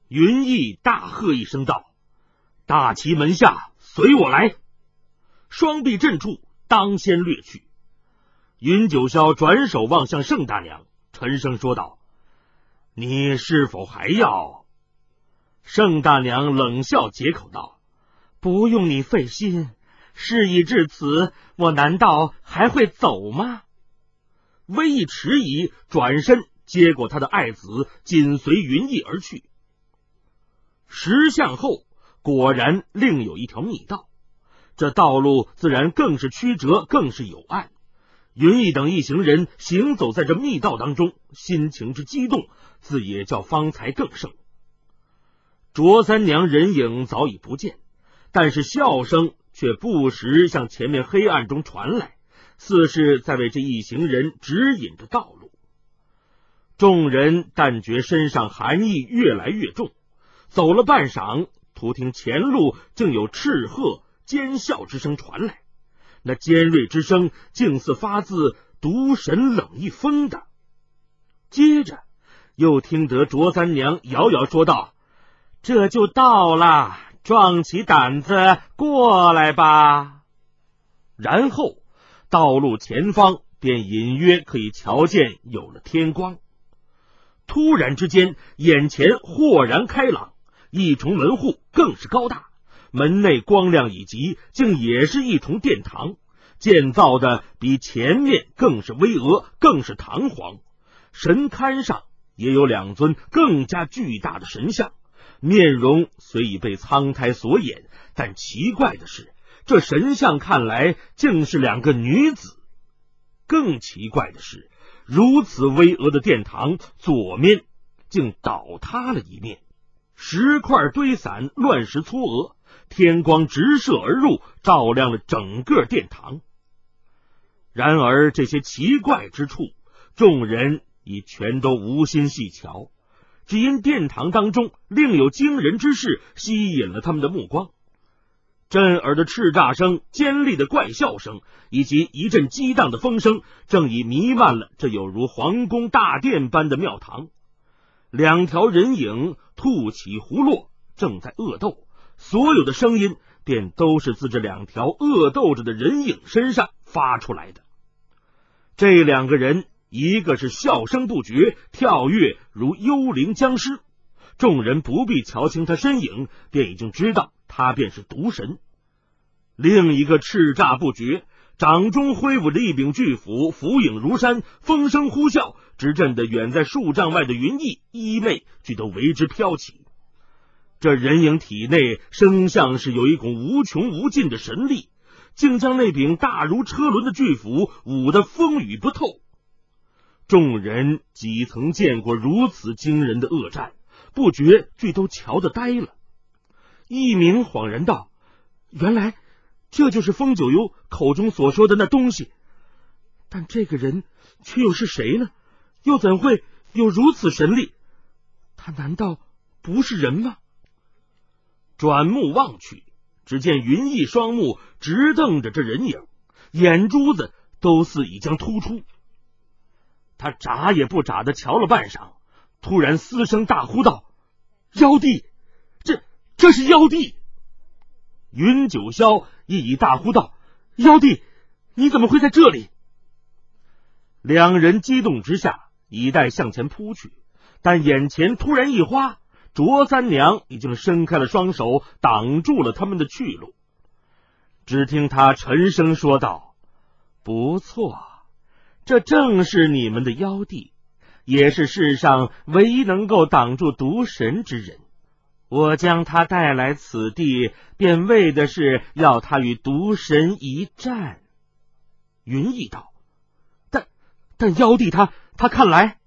云缢大喝一声道：“大齐门下，随我来！”双臂震住，当先掠去。云九霄转手望向盛大娘，沉声说道：“你是否还要？”盛大娘冷笑解口道：“不用你费心，事已至此，我难道还会走吗？”微一迟疑，转身接过他的爱子，紧随云缢而去。10向后，果然另有一条密道，这道路自然更是曲折，更是有暗。云缢等一行人行走在这密道当中，心情之激动，自也叫方才更盛。卓三娘人影早已不见，但是笑声却不时向前面黑暗中传来，似是在为这一行人指引着道路。众人但觉身上寒意越来越重，走了半晌，突听前路竟有斥喝尖笑之声传来，那尖锐之声竟似发自毒神冷一风的。接着又听得卓三娘遥遥说道：“这就到了，壮起胆子过来吧。”然后道路前方便隐约可以瞧见有了天光。突然之间，眼前豁然开朗，一重门户更是高大，门内光亮以及，竟也是一重殿堂，建造的比前面更是巍峨，更是堂皇。神龛上也有2尊更加巨大的神像，面容虽已被苍苔所掩，但奇怪的是，这神像看来竟是2个女子。更奇怪的是，如此巍峨的殿堂左面竟倒塌了一面，石块堆散，乱石撮额，天光直射而入，照亮了整个殿堂。然而这些奇怪之处，众人已全都无心细瞧，只因殿堂当中另有惊人之事吸引了他们的目光。震耳的叱咤声、尖利的怪笑声，以及一阵激荡的风声，正已弥漫了这有如皇宫大殿般的庙堂。2条人影兔起胡落，正在恶斗，所有的声音便都是自这2条恶斗着的人影身上发出来的。这2个人，一个是笑声不绝，跳跃如幽灵僵尸，众人不必瞧清他身影，便已经知道他便是毒神。另一个叱咤不绝，掌中挥舞着一柄巨斧，斧影如山，风声呼啸，直震得远在数丈外的云缢、衣袂俱都为之飘起。这人影体内生像是有一股无穷无尽的神力，竟将那柄大如车轮的巨斧舞得风雨不透。众人几曾见过如此惊人的恶战，不觉俱都瞧得呆了。一名恍然道：“原来这就是风九幽口中所说的那东西，但这个人却又是谁呢？又怎会有如此神力？他难道不是人吗？”转目望去，只见云缢双目直瞪着这人影，眼珠子都似已将突出。他眨也不眨的瞧了半晌，突然嘶声大呼道：“妖帝！这是妖帝！”云九霄亦已大呼道：“妖帝，你怎么会在这里？”2人激动之下，已待向前扑去，但眼前突然一花，卓三娘已经伸开了双手，挡住了他们的去路。只听他沉声说道：“不错，这正是你们的妖帝，也是世上唯一能够挡住毒神之人。我将他带来此地，便为的是要他与毒神一战。”云缢道：“但妖帝他看来……”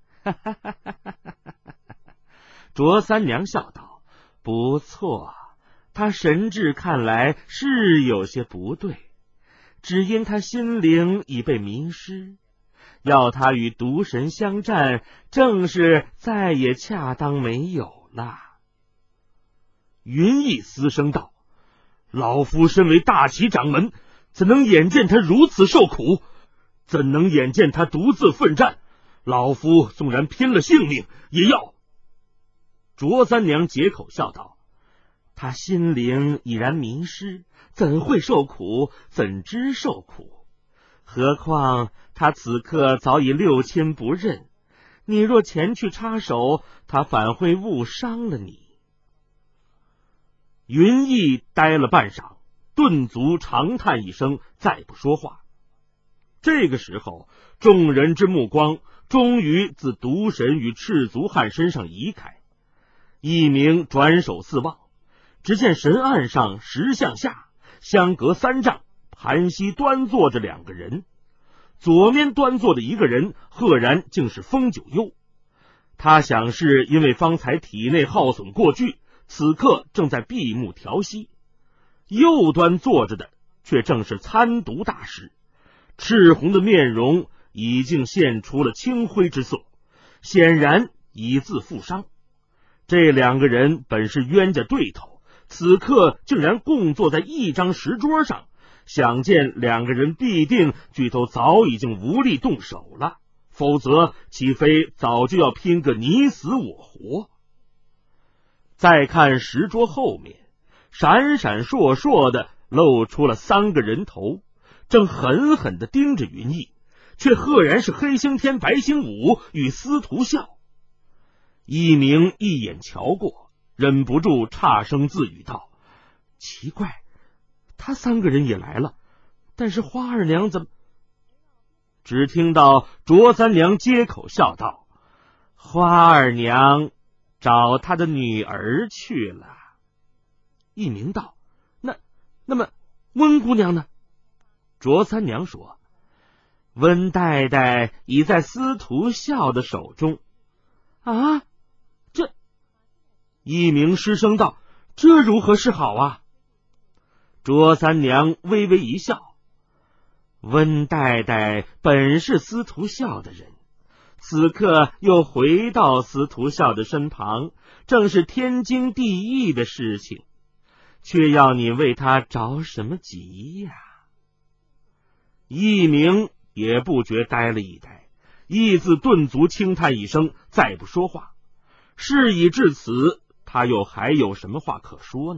卓三娘笑道：“不错，他神智看来是有些不对，只因他心灵已被迷失，要他与毒神相战，正是再也恰当没有了。”云缢嘶声道：“老夫身为大齐掌门，怎能眼见他如此受苦？怎能眼见他独自奋战？老夫纵然拼了性命，也要……” 卓三娘解口笑道：“他心灵已然迷失，怎会受苦？怎知受苦？何况他此刻早已6000不认，你若前去插手，他反会误伤了你。”云逸呆了半晌，顿足长叹一声，再不说话。这个时候，众人之目光终于自毒神与赤足汉身上移开。一鸣转手四望，只见神案上石像下相隔3丈，盘膝端坐着2个人。左面端坐的一个人，赫然竟是风九幽。他想是因为方才体内耗损过巨，此刻正在闭目调息。右端坐着的却正是参毒大师，赤红的面容已经现出了青灰之色，显然已自负伤。这2个人本是冤家对头，此刻竟然共坐在一张石桌上，想见2个人必定俱都早已经无力动手了，否则岂非早就要拼个你死我活。再看石桌后面，闪闪烁烁的露出了3个人头，正狠狠地盯着云逸，却赫然是黑星天、白星武与司徒笑。一鸣一眼瞧过，忍不住差声自语道：“奇怪，他3个人也来了，但是花二娘怎么……”只听到卓三娘接口笑道：“花二娘找她的女儿去了。”一鸣道：“那么温姑娘呢？”卓三娘说：“温太太已在司徒笑的手中。”啊，这……一鸣失声道：“这如何是好啊？”卓三娘微微一笑：“温太太本是司徒笑的人，此刻又回到司徒笑的身旁，正是天经地义的事情，却要你为他着什么急呀？”一鸣也不觉呆了一呆，亦自顿足轻叹一声，再不说话。事已至此，他又还有什么话可说呢？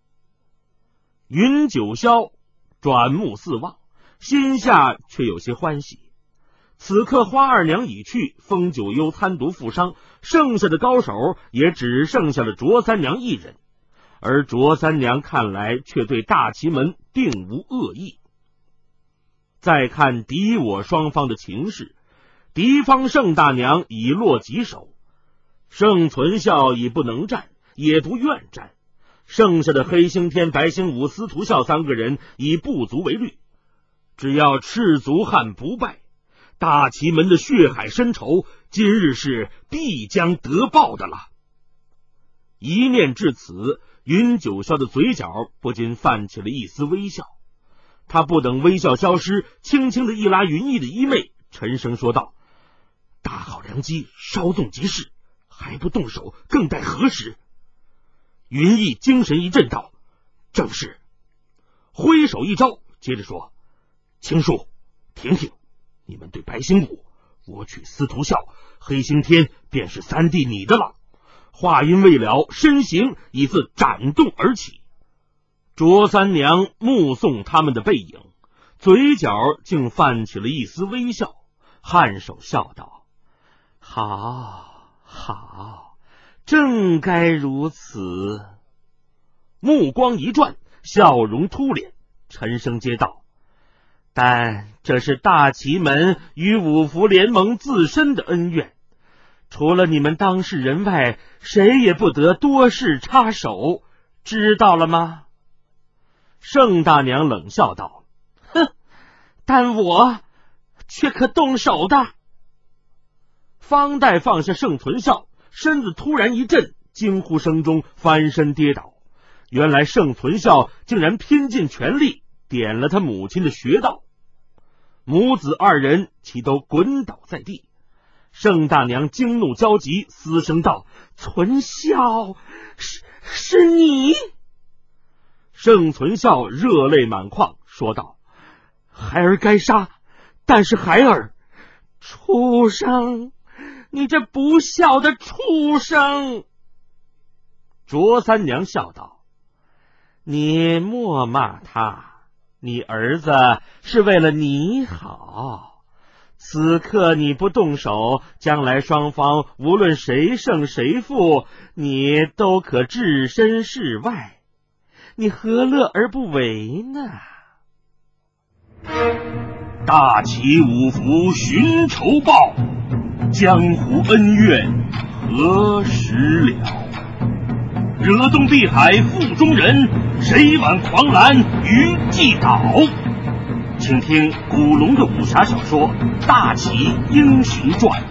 云九霄转目四望，心下却有些欢喜。此刻花二娘已去，风九幽参毒负伤，剩下的高手也只剩下了卓三娘一人，而卓三娘看来却对大奇门并无恶意。再看敌我双方的情势，敌方盛大娘已落棘手，盛存孝已不能战，也不愿战，剩下的黑星天、白星武、司徒笑3个人已不足为虑。只要赤足汉不败，大奇门的血海深仇今日是必将得报的了。一念至此，云九霄的嘴角不禁泛起了一丝微笑。他不等微笑消失，轻轻的一拉云逸的衣袂，沉声说道：“大好良机，稍纵即逝，还不动手，更待何时？”云逸精神一振道：“正是。”挥手一招，接着说：“青树、婷婷，你们对白星武，我取司徒笑，黑星天便是3弟你的了。”话音未了，身形已自斩动而起。卓三娘目送他们的背影，嘴角竟泛起了一丝微笑，颔首笑道：“好好，正该如此。”目光一转，笑容突脸，沉声接道：“但这是大奇门与五福联盟自身的恩怨，除了你们当事人外，谁也不得多事插手，知道了吗？”盛大娘冷笑道：“哼，但我却可动手的。”方岱放下盛存孝，身子突然一震，惊呼声中翻身跌倒。原来盛存孝竟然拼尽全力点了他母亲的穴道，母子2人齐都滚倒在地。盛大娘惊怒交集，嘶声道：“存孝，是你！”盛存孝热泪满眶，说道：“孩儿该杀，但是孩儿……畜生，你这不孝的畜生！” 卓三娘笑道：你莫骂他，你儿子是为了你好，此刻你不动手，将来双方无论谁胜谁负，你都可置身事外，你何乐而不为呢？ 大齐五福寻仇报，江湖恩怨何时了？惹动碧海腹中人，谁挽狂澜于既倒？请听古龙的武侠小说《大齐英雄传》。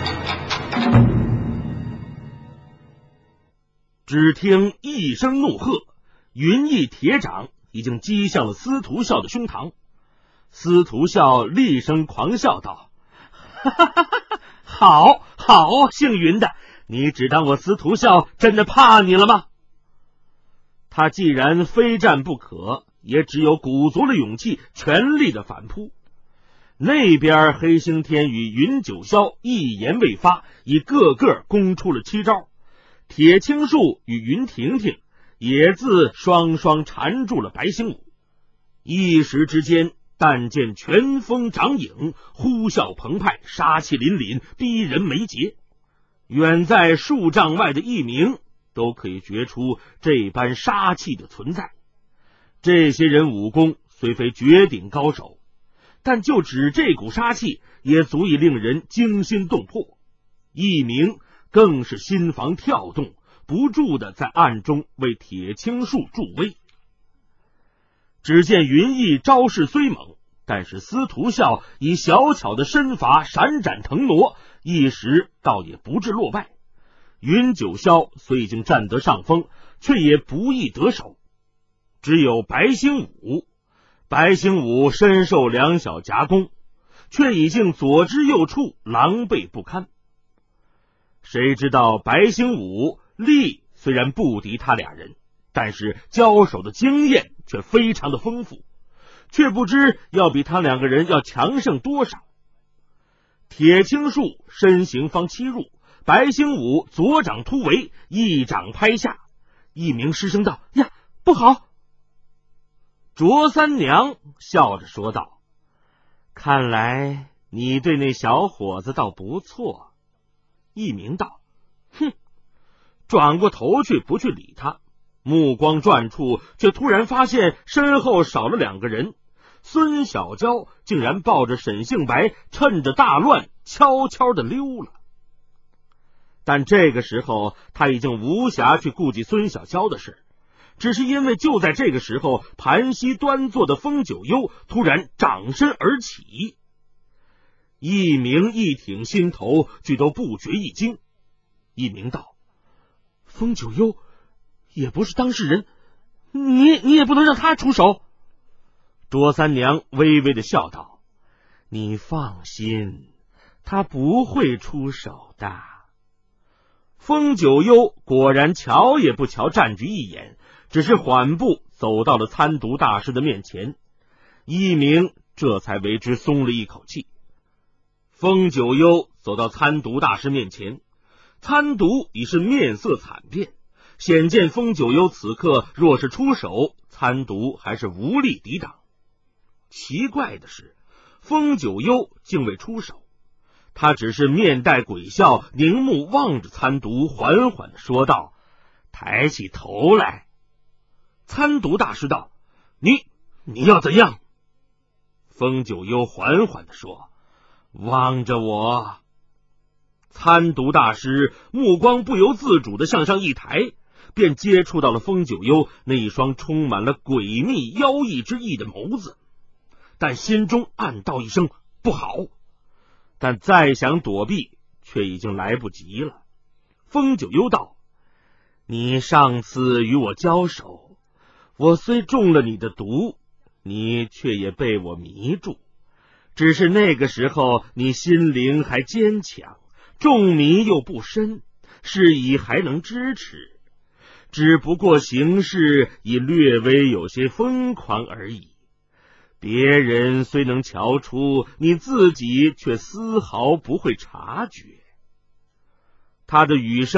只听一声怒喝，云翼铁掌已经击向了司徒笑的胸膛。司徒笑厉声狂笑道：哈哈哈哈，好好，姓云的，你只当我司徒笑真的怕你了吗？他既然非战不可，也只有鼓足了勇气，全力的反扑。那边黑星天与云九霄一言未发，已个个攻出了7招。铁青树与云婷婷也自双双缠住了白星武。一时之间，但见拳风掌影，呼啸澎湃，杀气凛凛，逼人眉睫。远在数丈外的一鸣都可以觉出这般杀气的存在。这些人武功虽非绝顶高手，但就只这股杀气也足以令人惊心动魄。一鸣更是心房跳动，不住的在暗中为铁青树助威。只见云翼招式虽猛，但是司徒笑以小巧的身法闪展腾挪，一时倒也不致落败。云九霄虽已经占得上风，却也不易得手。只有白星武身受两小夹攻，却已经左支右绌，狼狈不堪。谁知道白星武力虽然不敌他俩人，但是交手的经验却非常的丰富，却不知要比他两个人要强盛多少。铁青树身形方欺入，白星武左掌突围，一掌拍下。一鸣失声道：呀，不好！卓三娘笑着说道：看来你对那小伙子倒不错。一鸣道：哼！转过头去不去理他，目光转处，却突然发现身后少了2个人。孙小娇竟然抱着沈杏白，趁着大乱悄悄的溜了。但这个时候他已经无暇去顾及孙小娇的事，只是因为就在这个时候，盘膝端坐的风九幽突然掌身而起。一鸣一挺心头，俱都不觉一惊。一鸣道：风九幽也不是当事人，你也不能让他出手。卓三娘微微的笑道：你放心，他不会出手的。风九幽果然瞧也不瞧战局一眼，只是缓步走到了参读大师的面前。一鸣这才为之松了一口气。风九幽走到参读大师面前，参读已是面色惨变，显见风九幽此刻若是出手，参读还是无力抵挡。奇怪的是，风九幽竟未出手，他只是面带鬼笑，凝目望着参读，缓缓地说道：抬起头来。参读大师道：你要怎样？风九幽缓缓地说：望着我。参读大师目光不由自主地向上一抬，便接触到了风九幽那一双充满了诡秘妖异之意的眸子，但心中暗道一声不好，但再想躲避却已经来不及了。风九幽道：你上次与我交手，我虽中了你的毒，你却也被我迷住，只是那个时候你心灵还坚强，中迷又不深，事宜还能支持，只不过行事已略微有些疯狂而已。别人虽能瞧出，你自己却丝毫不会察觉。他的语声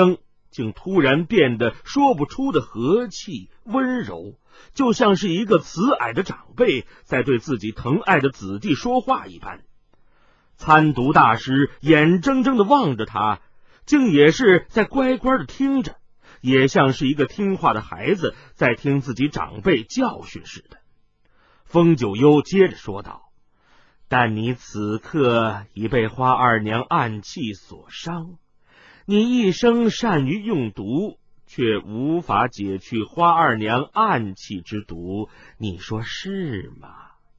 竟突然变得说不出的和气温柔，就像是一个慈蔼的长辈在对自己疼爱的子弟说话一般。参读大师眼睁睁地望着他，竟也是在乖乖地听着，也像是一个听话的孩子在听自己长辈教训似的。风九幽接着说道：但你此刻已被花二娘暗器所伤，你一生善于用毒，却无法解去花二娘暗器之毒，你说是吗？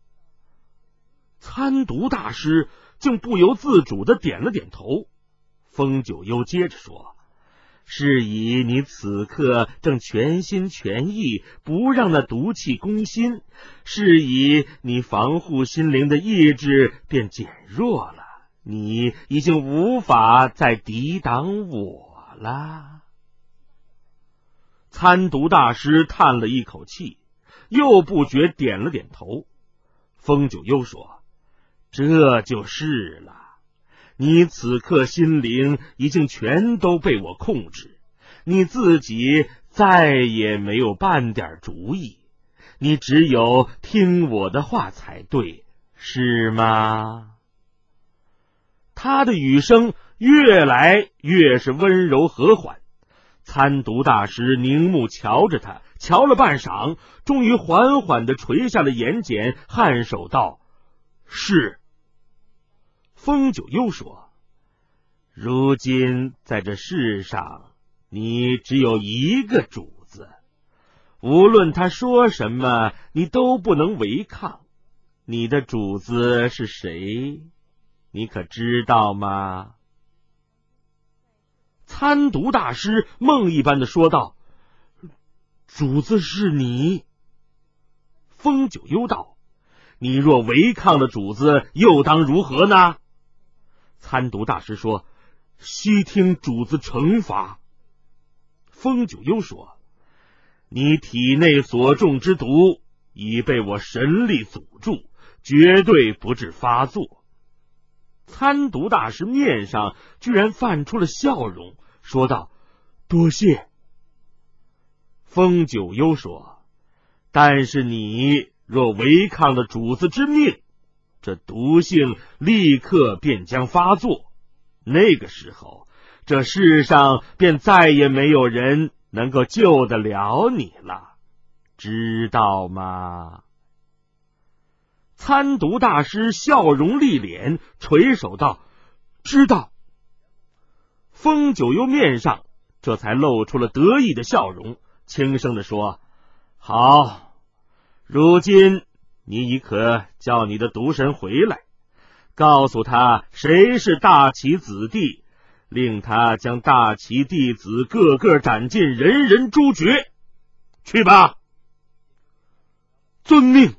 参读大师竟不由自主地点了点头。风九幽接着说：是以你此刻正全心全意不让那毒气攻心，是以你防护心灵的意志便减弱了，你已经无法再抵挡我了。参读大师叹了一口气，又不觉点了点头。风九幽说：这就是了，你此刻心灵已经全都被我控制，你自己再也没有半点主意，你只有听我的话才对，是吗？他的语声越来越是温柔和缓。参读大师凝目瞧着他，瞧了半晌，终于缓缓地垂下了眼睑，颔首道：是。风九幽说：如今在这世上，你只有一个主子，无论他说什么，你都不能违抗。你的主子是谁？你可知道吗？参读大师梦一般的说道：主子是你。风九幽道：你若违抗了主子，又当如何呢？参读大师说：悉听主子惩罚。风九幽说：你体内所中之毒已被我神力阻住，绝对不致发作。参读大师面上居然泛出了笑容，说道：多谢。风九幽说：但是你若违抗了主子之命，这毒性立刻便将发作，那个时候这世上便再也没有人能够救得了你了，知道吗？参读大师笑容丽脸，垂首道：知道。风九幽面上这才露出了得意的笑容，轻声地说：好，如今你已可叫你的毒神回来，告诉他谁是大齐子弟，令他将大齐弟子个个斩尽，人人诛绝。去吧。遵命。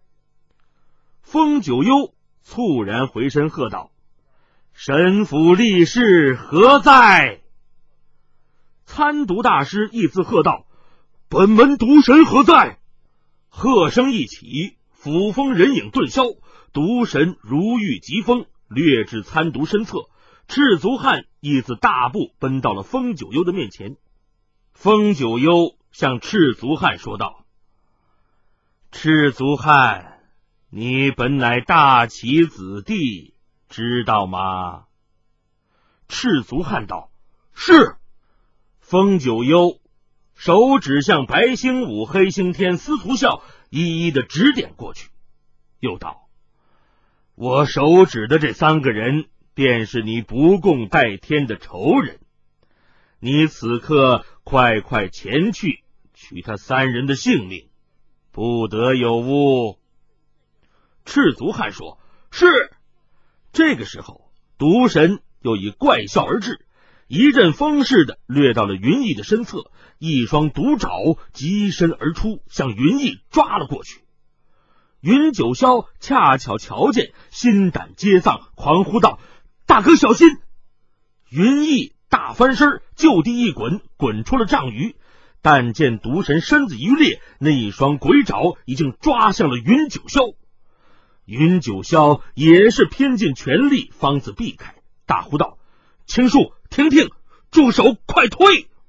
风九幽猝然回身喝道：神府力士何在？参读大师一字喝道：本门毒神何在？喝声一起，斧锋人影顿消，毒神如玉疾风，掠至参读身侧。赤足汉一字大步奔到了风九幽的面前。风九幽向赤足汉说道：赤足汉，你本乃大齐子弟，知道吗？赤足汉道：是。风九幽手指向白星武、黑星天、司徒啸一一的指点过去，又道：我手指的这三个人便是你不共戴天的仇人，你此刻快快前去，取他三人的性命，不得有误。赤足汉说：是。这个时候，毒神又以怪笑而至，一阵风似的掠到了云逸的身侧，一双毒爪急伸而出，向云逸抓了过去。云九霄恰巧瞧见，心胆皆丧，狂呼道：大哥小心！云逸大翻身，就地一滚，滚出了丈余，但见毒神身子一掠，那一双鬼爪已经抓向了云九霄。云九霄也是拼尽全力方子避开，大呼道：青树，婷婷，住手，快退，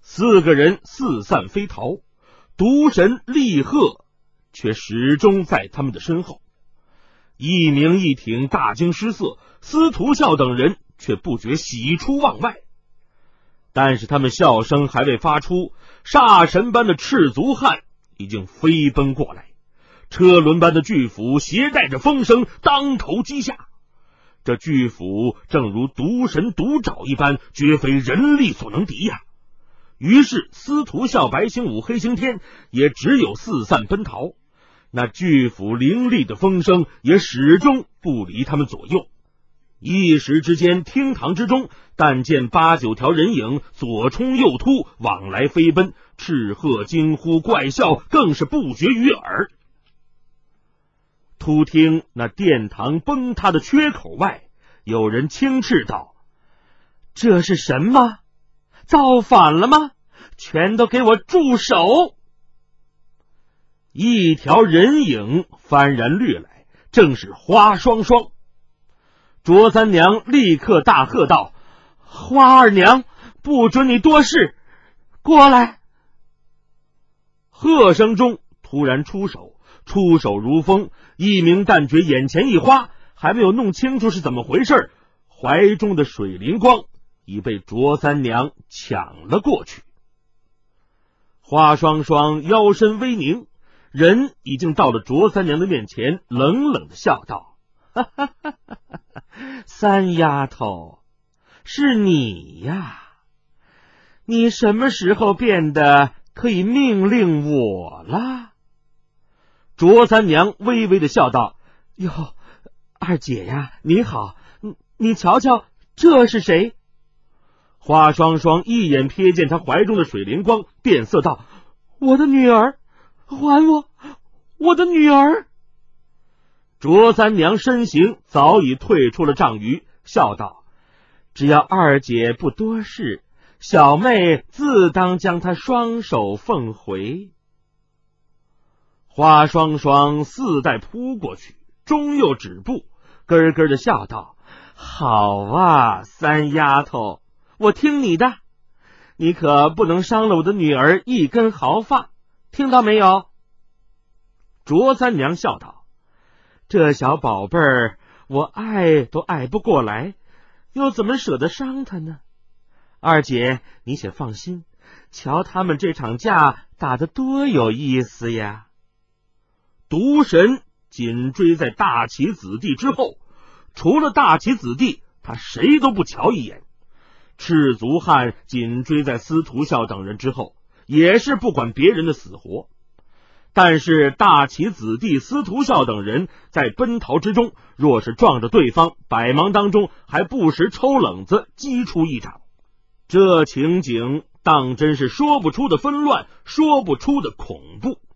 4个人四散飞逃，毒神厉鹤却始终在他们的身后。一鸣一挺大惊失色，司徒笑等人却不觉喜出望外。但是他们笑声还未发出，煞神般的赤足汉已经飞奔过来，车轮般的巨斧携带着风声当头击下。这巨斧正如毒神毒爪一般，绝非人力所能敌呀。于是司徒笑、白星武、黑星天也只有四散奔逃，那巨斧凌厉的风声也始终不离他们左右。一时之间，厅堂之中但见8、9条人影左冲右突，往来飞奔，斥喝惊呼怪笑更是不绝于耳。突听那殿堂崩塌的缺口外，有人轻斥道：“这是什么？造反了吗？全都给我住手！”一条人影幡然掠来，正是花双双。卓三娘立刻大喝道：“花二娘，不准你多事，过来！”喝声中突然出手如风，一名旦角眼前一花，还没有弄清楚是怎么回事，怀中的水灵光已被卓三娘抢了过去。花双双腰身微凝，人已经到了卓三娘的面前，冷冷的笑道：“哈哈哈哈哈，三丫头，是你呀！你什么时候变得可以命令我了？”卓三娘微微的笑道：“哟，二姐呀，你好，你瞧瞧，这是谁？”花双双一眼瞥见她怀中的水灵光，变色道：“我的女儿，还我的女儿！”卓三娘身形早已退出了丈余，笑道：“只要二姐不多事，小妹自当将她双手奉回。”花双双四带扑过去，终又止步，咯咯的笑道：“好啊，三丫头，我听你的，你可不能伤了我的女儿一根毫发，听到没有？”卓三娘笑道：“这小宝贝儿，我爱都爱不过来，又怎么舍得伤她呢？二姐，你且放心，瞧他们这场架打得多有意思呀！”毒神紧追在大齐子弟之后，除了大齐子弟，他谁都不瞧一眼。赤足汉紧追在司徒笑等人之后，也是不管别人的死活。但是大齐子弟、司徒笑等人在奔逃之中，若是撞着对方，百忙当中还不时抽冷子击出一掌，这情景当真是说不出的纷乱，说不出的恐怖。